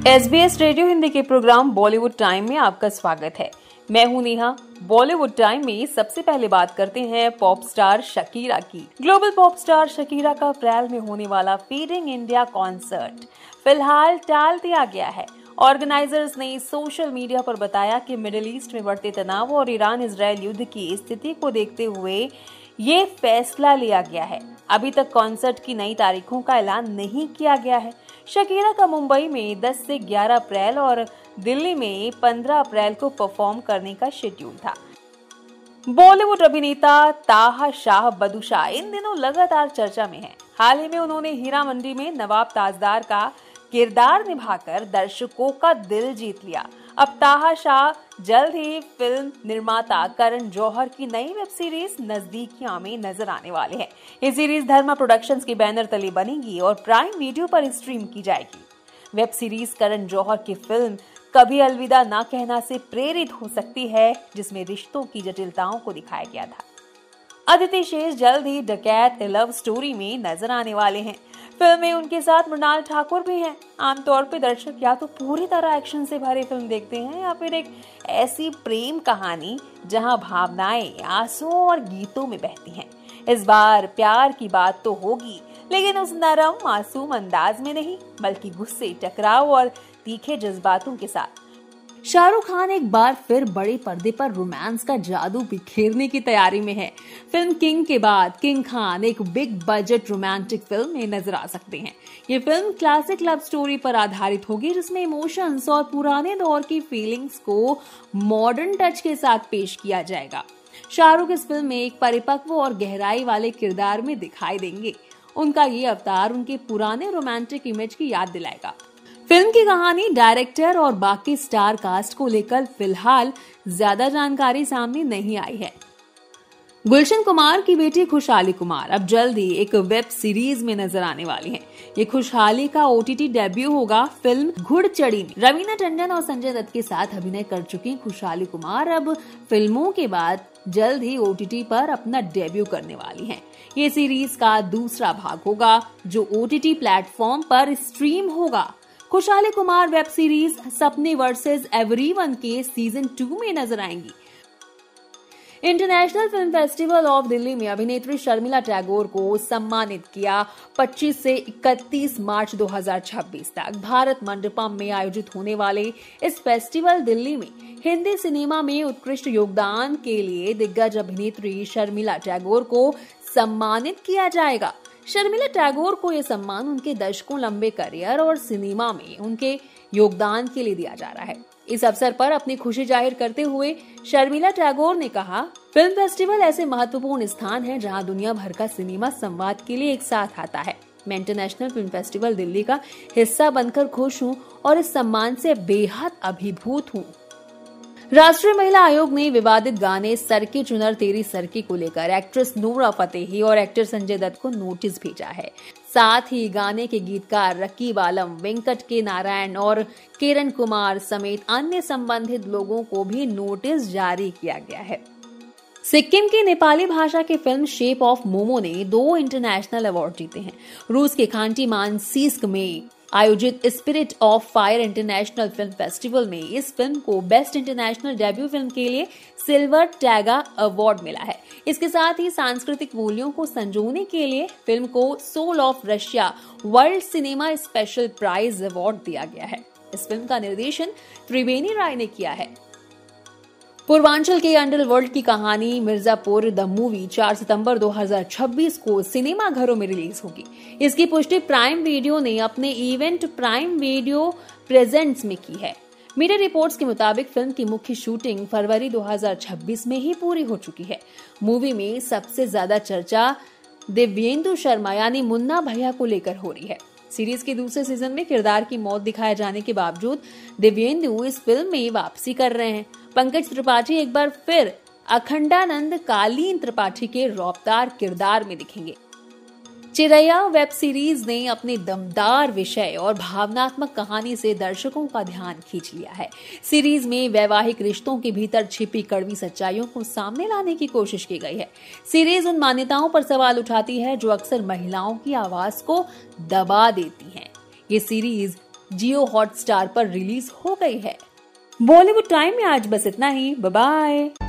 SBS radio Hindi के programme Bollywood time में आपका स्वागत है। मैं हूं नेहा। बॉलीवुड टाइम में सबसे पहले बात करते हैं पॉप स्टार शकीरा की। ग्लोबल पॉप स्टार शकीरा का अप्रैल में होने वाला फीडिंग इंडिया कॉन्सर्ट फिलहाल टाल दिया गया है। ऑर्गेनाइजर्स ने सोशल मीडिया पर बताया कि मिडिल ईस्ट में बढ़ते तनाव और ईरान इजरायल युद्ध की स्थिति को देखते हुए ये फैसला लिया गया है। अभी तक कॉन्सर्ट की नई तारीखों का ऐलान नहीं किया गया है। शकीरा का मुंबई में 10 से 11 अप्रैल और दिल्ली में 15 अप्रैल को परफॉर्म करने का शेड्यूल था। बॉलीवुड अभिनेता ताहा शाह बदुशाह इन दिनों लगातार चर्चा में है। हाल ही में उन्होंने हीरा मंडी में नवाब ताजदार का किरदार निभाकर दर्शकों का दिल जीत लिया। अब ताहा शाह जल्द ही फिल्म निर्माता करण जौहर की नई वेब सीरीज नजदीकियां में नजर आने वाले हैं। ये सीरीज धर्मा प्रोडक्शंस के बैनर तले बनेगी और प्राइम वीडियो पर स्ट्रीम की जाएगी। वेब सीरीज करण जौहर की फिल्म कभी अलविदा ना कहना से प्रेरित हो सकती है, जिसमें रिश्तों की जटिलताओं को दिखाया गया था। अदिति शेष जल्द ही डकैत लव स्टोरी में नजर आने वाले हैं। फिल्म में उनके साथ मृणाल ठाकुर भी हैं। आमतौर पे दर्शक या तो पूरी तरह एक्शन से भरी फिल्म देखते हैं या फिर एक ऐसी प्रेम कहानी जहां भावनाएं आंसुओं और गीतों में बहती हैं। इस बार प्यार की बात तो होगी, लेकिन उस नरम मासूम अंदाज में नहीं, बल्कि गुस्से, टकराव और तीखे जज्बातों के साथ। शाहरुख खान एक बार फिर बड़े पर्दे पर रोमांस का जादू बिखेरने की तैयारी में है। फिल्म किंग के बाद किंग खान एक बिग बजट रोमांटिक फिल्म में नजर आ सकते हैं। ये फिल्म क्लासिक लव स्टोरी पर आधारित होगी, जिसमें इमोशंस और पुराने दौर की फीलिंग्स को मॉडर्न टच के साथ पेश किया जाएगा। शाहरुख इस फिल्म में एक परिपक्व और गहराई वाले किरदार में दिखाई देंगे। उनका ये अवतार उनके पुराने रोमांटिक इमेज की याद दिलाएगा। फिल्म की कहानी, डायरेक्टर और बाकी स्टार कास्ट को लेकर फिलहाल ज्यादा जानकारी सामने नहीं आई है। गुलशन कुमार की बेटी खुशहाली कुमार अब जल्द ही एक वेब सीरीज में नजर आने वाली हैं। ये खुशहाली का OTT डेब्यू होगा फिल्म घुड़चड़ी में। रवीना टंडन और संजय दत्त के साथ अभिनय कर चुकी खुशहाली कुमार अब फिल्मों के बाद जल्द ही OTT पर अपना डेब्यू करने वाली हैं। ये सीरीज का दूसरा भाग होगा जो OTT प्लेटफॉर्म पर स्ट्रीम होगा। Khushali Kumar web series Sapne versus everyone के सीजन 2 में नजर आएंगी। International film festival of Delhi में अभिनेत्री शर्मिला टैगोर को सम्मानित किया। 25 से 31 मार्च 2026 तक भारत मंडपम में आयोजित होने वाले इस फेस्टिवल दिल्ली में हिंदी सिनेमा में उत्कृष्ट योगदान के लिए दिग्गज अभिनेत्री शर्मिला टैगोर को सम्मानित किया जाएगा। शर्मिला टैगोर को यह सम्मान उनके दशकों लंबे करियर और सिनेमा में उनके योगदान के लिए दिया जा रहा है। इस अवसर पर अपनी खुशी जाहिर करते हुए शर्मिला टैगोर ने कहा, फिल्म फेस्टिवल ऐसे महत्वपूर्ण स्थान है जहां दुनिया भर का सिनेमा संवाद के लिए एक साथ आता है। मैं इंटरनेशनल फिल्म फेस्टिवल दिल्ली का हिस्सा बनकर खुश हूं और इस सम्मान से बेहद अभिभूत हूं। राष्ट्रीय महिला आयोग ने विवादित गाने सरके चुनर तेरी सरके को लेकर एक्ट्रेस नूरा फतेही और एक्टर संजय दत्त को नोटिस भेजा है। साथ ही गाने के गीतकार रकीब आलम, वेंकट के नारायण और किरण कुमार समेत अन्य संबंधित लोगों को भी नोटिस जारी किया गया है। सिक्किम की नेपाली भाषा की फिल्म शेप ऑफ मोमो ने 2 इंटरनेशनल अवार्ड जीते हैं। रूस के खांटी मानसिस्क में आयोजित spirit of fire international film festival में इस फिल्म को बेस्ट इंटरनेशनल डेब्यू फिल्म के लिए सिल्वर टैगा अवार्ड मिला है। इसके साथ ही सांस्कृतिक मूल्यों को संजोने के लिए फिल्म को soul of Russia world cinema special prize award दिया गया है। इस फिल्म का निर्देशन त्रिवेणी राय ने किया है। पूर्वांचल के अंडरवर्ल्ड की कहानी मिर्जापुर द मूवी 4 सितंबर 2026 को सिनेमा घरों में रिलीज होगी। इसकी पुष्टि प्राइम वीडियो ने अपने इवेंट प्राइम वीडियो प्रेजेंट्स में की है। मीडिया रिपोर्ट्स के मुताबिक फिल्म की मुख्य शूटिंग फरवरी 2026 में ही पूरी हो चुकी है। मूवी में सबसे ज्यादा चर्चा दिव्येंदु शर्मा यानी मुन्ना भैया को लेकर हो रही है। सीरीज के दूसरे सीजन में किरदार की मौत दिखाए जाने के बावजूद दिव्येंदु इस फिल्म में वापसी कर रहे हैं। पंकज त्रिपाठी एक बार फिर अखंडानंद कालीन त्रिपाठी के रौबदार किरदार में दिखेंगे। चिरैया वेब सीरीज ने अपने दमदार विषय और भावनात्मक कहानी से दर्शकों का ध्यान खींच लिया है। सीरीज में वैवाहिक रिश्तों के भीतर छिपी कड़वी सच्चाइयों को सामने लाने की कोशिश की गई है। सीरीज उन मान्यताओं पर सवाल उठाती है जो अक्सर महिलाओं की आवाज को दबा देती हैं। ये सीरीज जियो हॉटस्टार पर रिलीज हो गई है। बॉलीवुड टाइम में आज बस इतना ही। Bye bye.